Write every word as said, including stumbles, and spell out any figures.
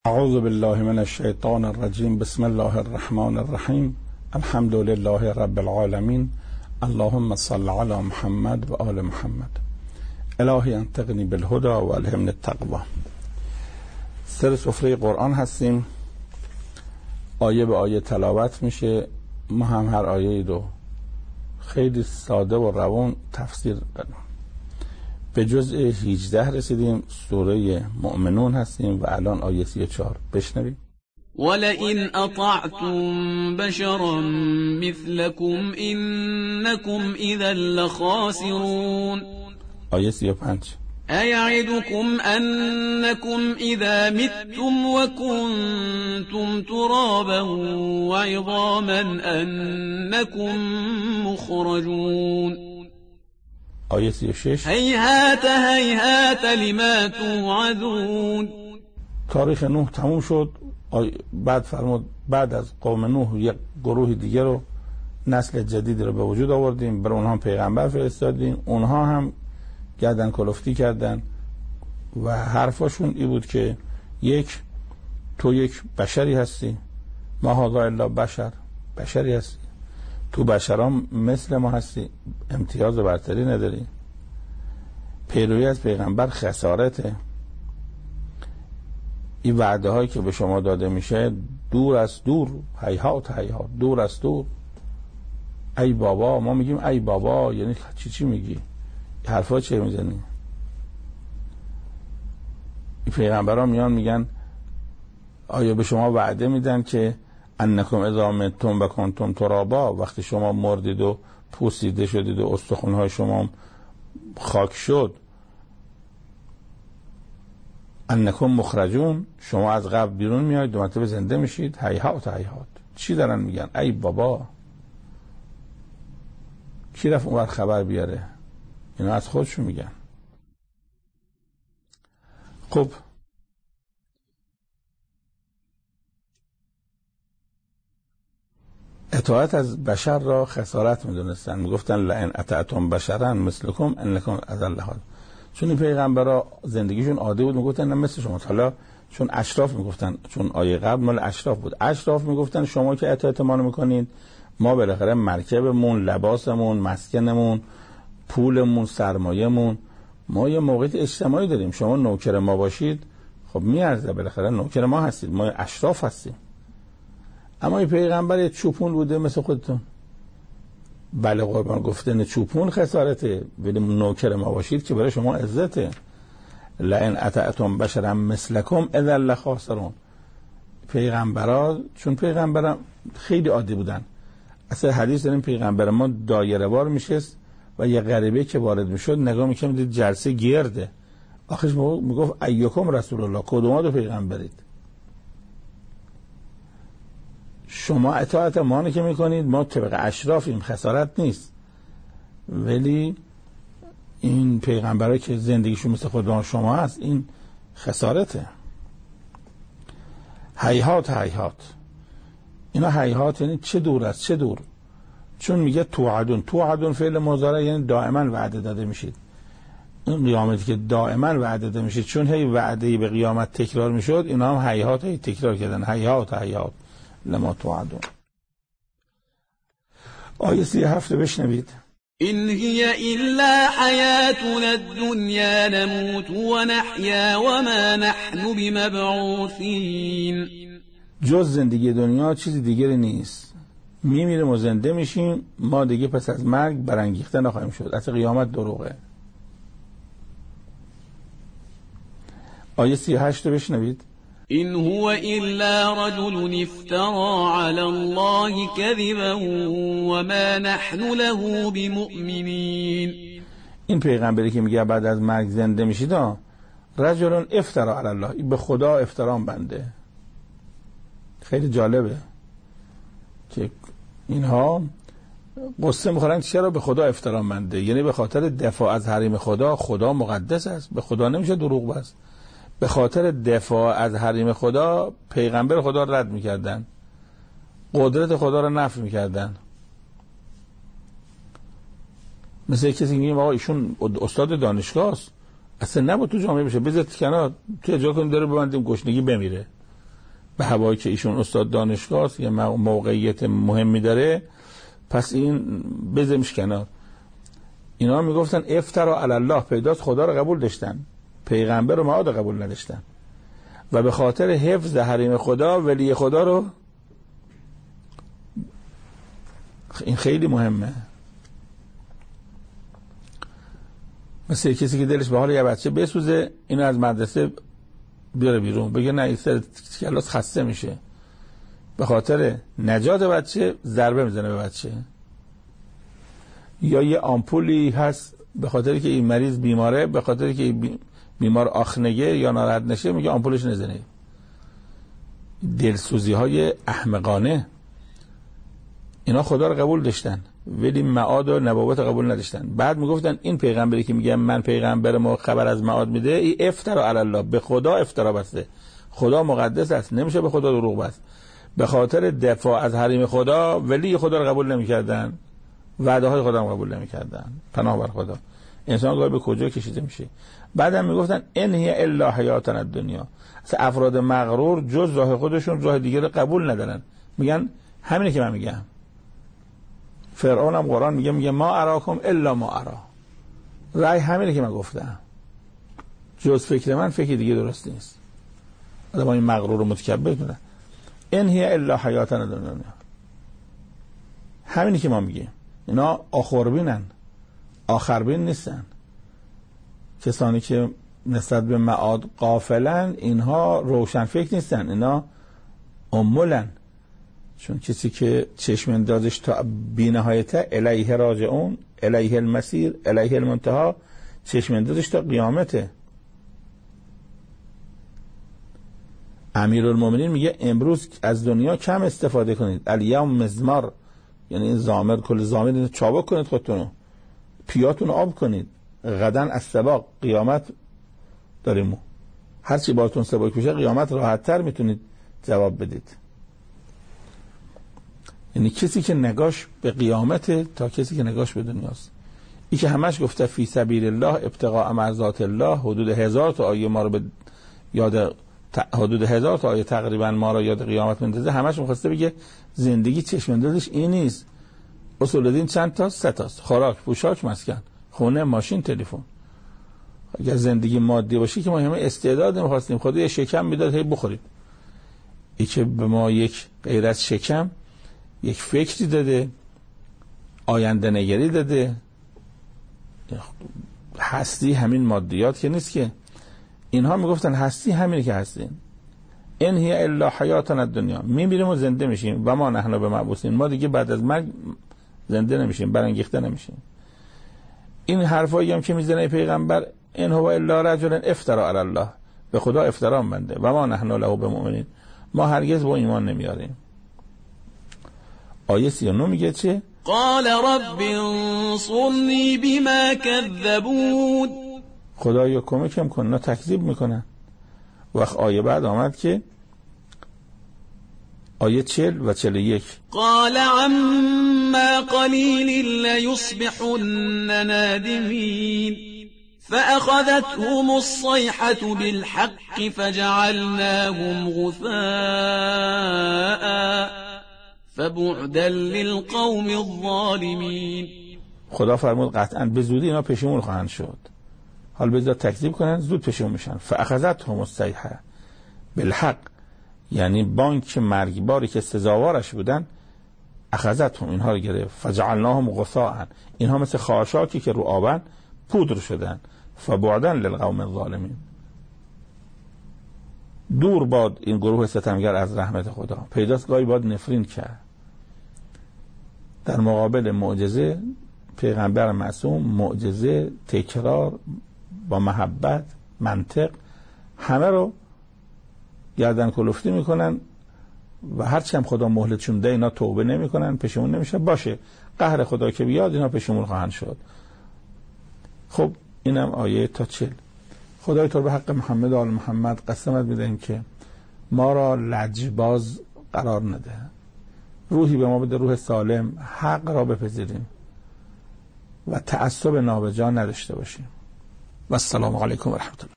اعوذ بالله من الشیطان الرجیم. بسم الله الرحمن الرحیم. الحمد لله رب العالمین. اللهم صل علی محمد و آل محمد. الهی انطقنی بالهدى و الهمنی التقوی. سر سفره قرآن هستیم، آیه به آیه تلاوت میشه. ما هم هر آیه رو خیلی ساده و روان تفسیر کنیم. به جزء هجده رسیدیم، سوره مؤمنون هستیم و الان آیه سی و چهار. بشنویم. ولئن اطعتم بشرا مثلكم انكم اذا لخاسرون. آیه سی و پنج. أيعدكم أنكم إذا متم وكنتم ترابا وعظاما أنكم مخرجون. آیه سی و شش. هیهات هیهات لما توعدون. تاریخ نوح تموم شد. بعد فرمود بعد از قوم نوح یک گروه دیگه رو، نسل جدید رو به وجود آوردیم، برای اونها هم پیغمبر فرستادیم. اونها هم گردن کلفتی کردن و حرفاشون ای بود که یک تو یک بشری هستی، ما هذا الا بشر، بشری هستی، تو بشران مثل ما هستی، امتیاز و برتری نداری. پیروی از پیغمبر خسارته. این وعده هایی که به شما داده میشه دور از دور، هیهات هیهات، دور از دور. ای بابا، ما میگیم ای بابا یعنی چی چی میگی؟ حرفا چه میزنی؟ این پیغمبران میان میگن آیا به شما وعده میدن که انکم اذا متم و کنتم ترابا، وقتی شما مردید و پوسیده شدید و استخوان‌های شما خاک شد، انکم مخرجون، شما از قبر بیرون میاید دو مرتبه زنده میشید. هیهات هیهات. چی دارن میگن؟ ای بابا. کی رفت اون وقت خبر بیاره؟ اینا از خودشون میگن. خب اطاعت از بشر را خسارت میدونستن. میگفتن لئن اطعتم بشرا مثلکم انکم اذا لخاسرون. چون این پیغمبرا زندگیشون عادی بود، میگفتن نه مثل شما. حالا چون اشراف میگفتن، چون آیه قبل مال اشراف بود، اشراف میگفتن شما که اطاعت ما میکنید، ما بالاخره مرکبمون، لباسمون، مسکنمون، پولمون، سرمایه‌مون، ما یه موقعیت اجتماعی داریم، شما نوکر ما باشید خب میارزه، بالاخره نوکر ما هستید، ما اشراف هستیم. اما این پیغمبر یه چوپون بوده مثل خودتون. بله قربان، گفتن چوپون خسارته، ولی نوکر ما باشید که برای شما عزته. لئن اطعتم بشرا مثلکم اذا لخاسرون. پیغمبرا چون پیغمبرا خیلی عادی بودن، اصلا حدیث داریم پیغمبر ما دایره وار میشست و یه غریبه که وارد میشد نگاه میکنم دید جلسه گرده. آخرش میگفت ایکم رسول الله، کدوما دو پیغمبرید؟ شما اطاعت ما که میکنید، ما طبق اشرافیم، خسارت نیست. ولی این پیغمبرایی که زندگیشون مثل خود شما هست، این خسارته. هیهات هیهات. اینا هیهات یعنی چه دور است، چه دور. چون میگه توعدون، توعدون فعل مضارع یعنی دائما وعده داده میشید. این قیامتی که دائما وعده داده میشید، چون هی وعده به قیامت تکرار میشد، اینا هم هیهات هی تکرار کردن. هیهات هیهات لما توعدون. آیه سی هفت بشنوید. إن هي إلا حياتنا الدنيا نموت ونحيا وما نحن بمبعوثين. جز زندگی دنیا چیزی دیگری نیست. میمیریم و زنده میشیم، ما دیگه پس از مرگ برانگیخته نخواهیم شد. اصلا قیامت دروغه. آیه سی و هشت بشنوید. إن هو إلا رجل افترى على الله كذبا وما نحن له بمؤمنين. این پیغمبری که میگه بعد از مرگ زنده میشید، رجل افترى علی الله، به خدا افترام بنده. خیلی جالبه که اینها قصه میخورن چرا به خدا افترام بنده، یعنی به خاطر دفاع از حریم خدا. خدا مقدس است، به خدا نمیشه دروغ بست. به خاطر دفاع از حریم خدا پیغمبر خدا رد میکردن، قدرت خدا رو نفی میکردن. مثل کسی میگه آقا ایشون استاد دانشگاه است، اصلا نبود تو جامعه بشه، بذارید کنار، تو اجازه کنید داره ببندیم گشنگی بمیره. به هوایی که ایشون استاد دانشگاه است، یه موقعیت مهمی داره، پس این بزمش کنار. اینا میگفتن افترا علی الله، پیداست خدا رو قبول داشتن، پیغمبر و معاد قبول نداشتن و به خاطر حفظ حریم خدا ولی خدا رو، این خیلی مهمه. مثل کسی که دلش به حال یه بچه بسوزه، اینو از مدرسه بیاره بیرون، بگه نه این سر کلاس خسته میشه، به خاطر نجات بچه ضربه میزنه به بچه. یا یه آمپولی هست به خاطر که این مریض بیماره، به خاطر که بیمار آخنگه یا ناراحت نشه میگه آمپولش نزنه. دلسوزی های احمقانه. اینا خدا رو قبول داشتن ولی معاد و نبوت قبول نداشتن. بعد میگفتن این پیغمبری که میگه من پیغمبرم و خبر از معاد میده، این افترا علی الله، به خدا افترا بسته. خدا مقدس است، نمیشه به خدا دروغ بست. به خاطر دفاع از حریم خدا ولی خدا رو قبول نمیکردن، وعده های خدا رو قبول نمیکردن. پناه بر خدا. انسان گاهی به کجا کشیده میشه. بعدم میگفتن ان هی الا حیاتنا الدنیا. اصلا افراد مغرور جز راه خودشون راه دیگه رو قبول ندارن، میگن همینه که من میگم. فرعون هم قرآن میگه میگه ما اراکم الا ما ارا، رای همینه که من گفتم، جز فکر من فکر دیگه درست نیست. آدم این مغرور و متکبر کنه. ان هی الا حیاتنا الدنیا، همینی که ما میگیم. اینا آخربینن، آخربین نیستن. کسانی که نسبت به معاد غافلن، اینها روشن فکر نیستن، اینا امولن. چون کسی که چشم اندازش تا بی‌نهایت الیه راجعون، الیه المسیر، الیه المنتهی، چشم اندازش تا قیامته. امیرالمومنین میگه امروز از دنیا کم استفاده کنید، الیوم مزمار، یعنی این زامر، کل زامر چابک کنید خودتونو، پیاتون آب کنید، غدن از سباق، قیامت داریم. هرچی بارتون سباک بشه قیامت راحت تر میتونید جواب بدید. یعنی کسی که نگاش به قیامت تا کسی که نگاش به دنیاست. این که همش گفته فی سبیل الله ابتغاء مرضات الله، حدود هزار تا آیه ما رو به یاد، حدود هزار تا آیه تقریبا ما رو یاد قیامت میندازه. همش می‌خواسته بگه زندگی چشم اندازش این نیست. اصول دین چند تا؟ سه تاست: خوراک، پوشاک، مسکن، خونه، ماشین، تلفن. اگر زندگی مادی باشه که ما همه استعداد نمی‌خواستیم، خدا یه شکم میداد هی بخوریم. این که به ما یک غیر از شکم یک فکری داده، آینده نگری داده. هستی همین مادیات که نیست که. اینها میگفتن هستی همینه که هستین. ان هی الا حیاتنا الدنیا، میمیریم و زنده میشیم و ما نحن بمبعوثین، ما دیگه بعد از مرگ زنده نمیشیم، برانگیخته نمیشیم. این حرفایی هم که میزنه پیغمبر، ان هو الا رجل افترا علی الله، به خدا افترا بنده، و ما نحن له بمؤمنین، ما هرگز با ایمان نمیاریم. آیه سی و نه میگه چه؟ قال رب انصرنی بما کذبون، خدایا کمکم کن، اینا تکذیب میکنن. وقت آیه بعد آمد که آیه چهل و چهل و یک، قال عما قلیل لیصبحن نادمین فأخذتهم الصيحة بالحق فجعلناهم غثاء فبعدا للقوم الظالمین. خدا فرمود قطعا به زودی اینا پشیمون خواهند شد. حال بذار تکذیب کنن، زود پشیمون میشن. فأخذتهم الصیحه بالحق، یعنی بانک مرگباری که سزاوارش بودن، اخذتهم، اینها رو گرفت. فجعلناهم غثاء، اینها مثل خاشاکی که رو آبن پودر شدن. فبعدا للقوم الظالمین، دور باد این گروه ستمگر از رحمت خدا. پیداست گاهی باد نفرین کرد. در مقابل معجزه پیغمبر معصوم، معجزه، تکرار با محبت، منطق، همه رو گردن کلفتی میکنن و هرچی هم خدا مهلتشون ده اینا توبه نمیکنن، پشیمون نمیشه. باشه، قهر خدا که بیاد اینا پشیمون خواهند شد. خب اینم آیه تا چل. خدای تو به حق محمد و آل محمد قسمت میدهیم که ما را لجباز قرار نده، روحی به ما بده، روح سالم، حق را بپذیریم و تعصب نابجا نداشته باشیم. و السلام علیکم و رحمت الله.